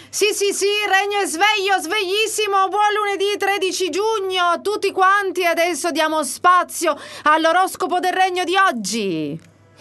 Sì, Regno è sveglio, sveglissimo. Buon lunedì 13 giugno a tutti quanti. Adesso diamo spazio all'oroscopo del Regno di oggi.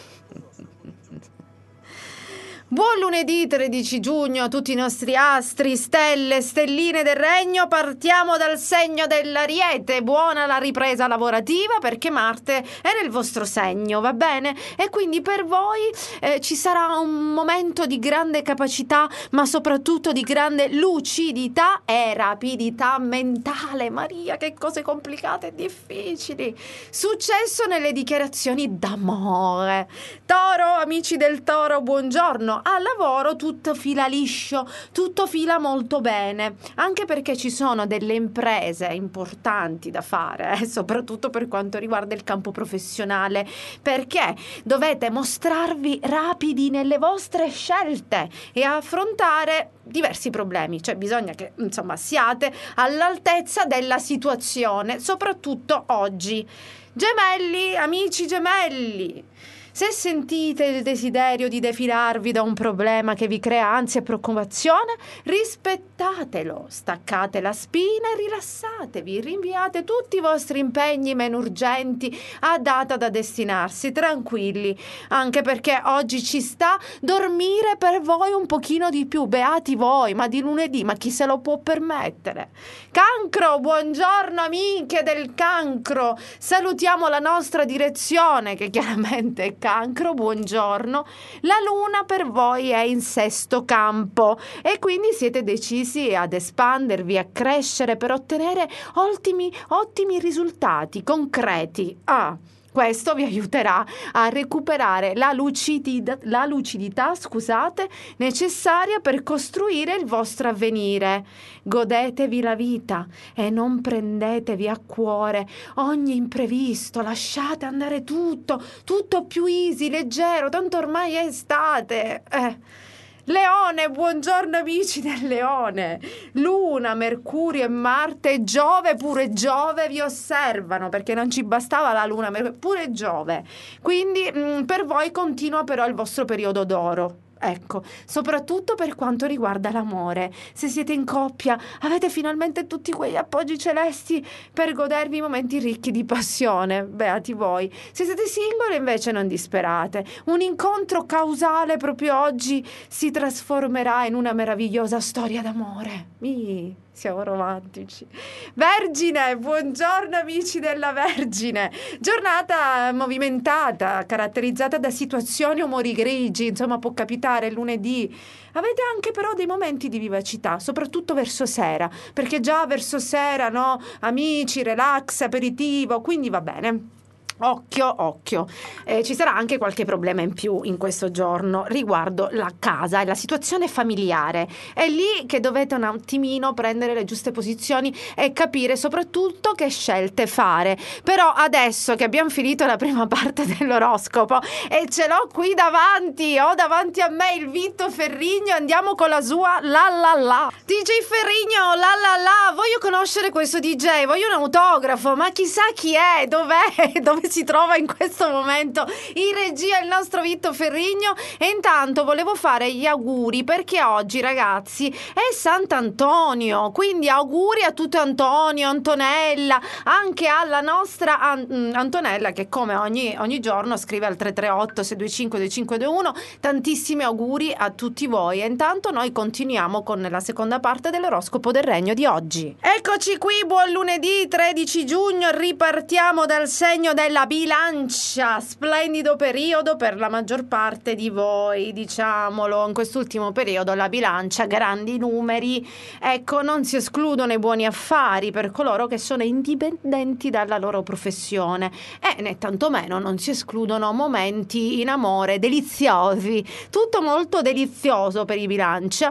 Buon lunedì 13 giugno a tutti i nostri astri, stelle, stelline del regno. Partiamo dal segno dell'Ariete. Buona la ripresa lavorativa perché Marte è nel vostro segno, va bene? E quindi per voi ci sarà un momento di grande capacità, ma soprattutto di grande lucidità e rapidità mentale. Maria, che cose complicate e difficili. Successo nelle dichiarazioni d'amore. Toro, amici del Toro, buongiorno. Al lavoro tutto fila liscio, tutto fila molto bene, anche perché ci sono delle imprese importanti da fare, soprattutto per quanto riguarda il campo professionale, perché dovete mostrarvi rapidi nelle vostre scelte e affrontare diversi problemi, cioè bisogna che insomma siate all'altezza della situazione, soprattutto oggi. Gemelli, amici gemelli, se sentite il desiderio di defilarvi da un problema che vi crea ansia e preoccupazione, rispettatelo, staccate la spina e rilassatevi, rinviate tutti i vostri impegni meno urgenti a data da destinarsi, tranquilli, anche perché oggi ci sta dormire per voi un pochino di più, beati voi, ma di lunedì, ma chi se lo può permettere? Cancro, buongiorno amiche del Cancro, salutiamo la nostra direzione che chiaramente è Cancro, buongiorno. La luna per voi è in sesto campo e quindi siete decisi ad espandervi, a crescere per ottenere ottimi risultati concreti. Questo vi aiuterà a recuperare la lucidità, necessaria per costruire il vostro avvenire. Godetevi la vita e non prendetevi a cuore ogni imprevisto. Lasciate andare tutto più easy, leggero, tanto ormai è estate. Leone, buongiorno amici del Leone. Luna, Mercurio e Marte, Giove, pure Giove vi osservano, perché non ci bastava la Luna, pure Giove. Quindi per voi continua però il vostro periodo d'oro. Ecco, soprattutto per quanto riguarda l'amore. Se siete in coppia, avete finalmente tutti quegli appoggi celesti per godervi momenti ricchi di passione. Beati voi. Se siete singoli, invece, non disperate. Un incontro causale proprio oggi si trasformerà in una meravigliosa storia d'amore. Siamo romantici. Vergine, buongiorno amici della Vergine. Giornata movimentata, caratterizzata da situazioni o umori grigi, insomma può capitare lunedì. Avete anche però dei momenti di vivacità, soprattutto verso sera, perché già verso sera, no? Amici, relax, aperitivo, quindi va bene. Occhio, ci sarà anche qualche problema in più in questo giorno riguardo la casa e la situazione familiare. È lì che dovete un attimino prendere le giuste posizioni e capire soprattutto che scelte fare. Però adesso che abbiamo finito la prima parte dell'oroscopo e ce l'ho qui davanti, ho davanti a me il Vitto Ferrigno, andiamo con la sua la. DJ Ferrigno, la, voglio conoscere questo DJ, voglio un autografo, ma chissà chi è, dov'è, dove si trova in questo momento in regia il nostro Vitto Ferrigno. E intanto volevo fare gli auguri perché oggi, ragazzi, è Sant'Antonio, quindi auguri a tutto Antonio, Antonella, anche alla nostra Antonella che come ogni giorno scrive al 338 625 2521. Tantissimi auguri a tutti voi e intanto noi continuiamo con la seconda parte dell'oroscopo del Regno di oggi. Eccoci qui, buon lunedì 13 giugno, ripartiamo dal segno della Bilancia, splendido periodo per la maggior parte di voi, diciamolo, in quest'ultimo periodo la Bilancia, grandi numeri, ecco, non si escludono i buoni affari per coloro che sono indipendenti dalla loro professione e né tantomeno non si escludono momenti in amore deliziosi, tutto molto delizioso per i Bilancia.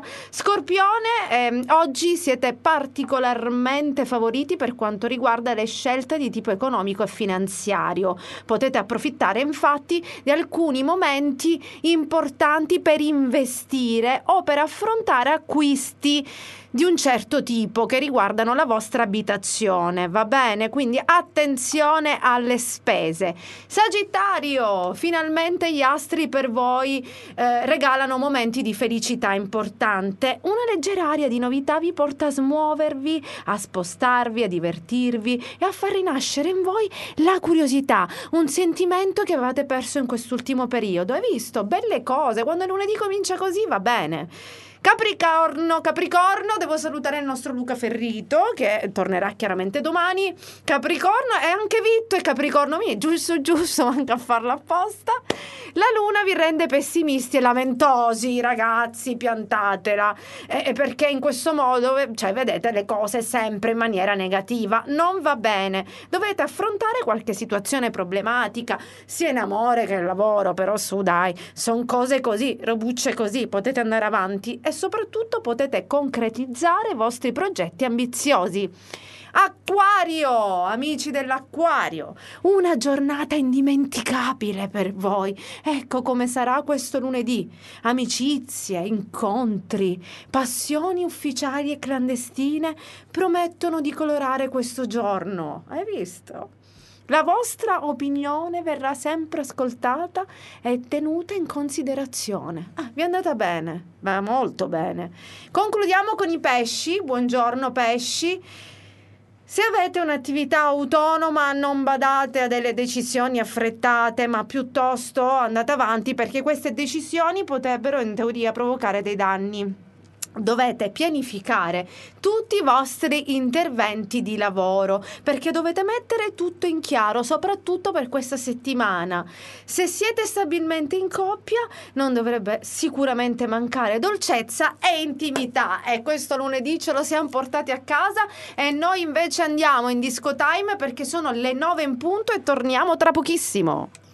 Scorpione, oggi siete particolarmente favoriti per quanto riguarda le scelte di tipo economico e finanziario. Potete approfittare infatti di alcuni momenti importanti per investire o per affrontare acquisti. di un certo tipo che riguardano la vostra abitazione, va bene? Quindi attenzione alle spese. Sagittario, finalmente gli astri per voi regalano momenti di felicità importante. Una leggera aria di novità vi porta a smuovervi, a spostarvi, a divertirvi e a far rinascere in voi la curiosità, un sentimento che avevate perso in quest'ultimo periodo. Hai visto? Belle cose, quando il lunedì comincia così va bene. Capricorno, devo salutare il nostro Luca Ferrito che tornerà chiaramente domani. Capricorno e anche Vitto e Capricorno, giusto, manca a farlo apposta. La luna vi rende pessimisti e lamentosi, ragazzi, piantatela, perché in questo modo, cioè, vedete le cose sempre in maniera negativa, non va bene. Dovete affrontare qualche situazione problematica, sia in amore che in lavoro, però su dai, sono cose così, robucce così, potete andare avanti e soprattutto potete concretizzare i vostri progetti ambiziosi. Acquario, amici dell'Acquario, una giornata indimenticabile per voi. Ecco come sarà questo lunedì. Amicizie, incontri, passioni ufficiali e clandestine promettono di colorare questo giorno. Hai visto? La vostra opinione verrà sempre ascoltata e tenuta in considerazione. Vi è andata bene? Beh, molto bene. Concludiamo con i pesci. Buongiorno pesci. Se avete un'attività autonoma, non badate a delle decisioni affrettate, ma piuttosto andate avanti perché queste decisioni potrebbero in teoria provocare dei danni. Dovete pianificare tutti i vostri interventi di lavoro perché dovete mettere tutto in chiaro, soprattutto per questa settimana. Se siete stabilmente in coppia, non dovrebbe sicuramente mancare dolcezza e intimità. E questo lunedì ce lo siamo portati a casa e noi invece andiamo in disco time perché sono le 9 in punto e torniamo tra pochissimo.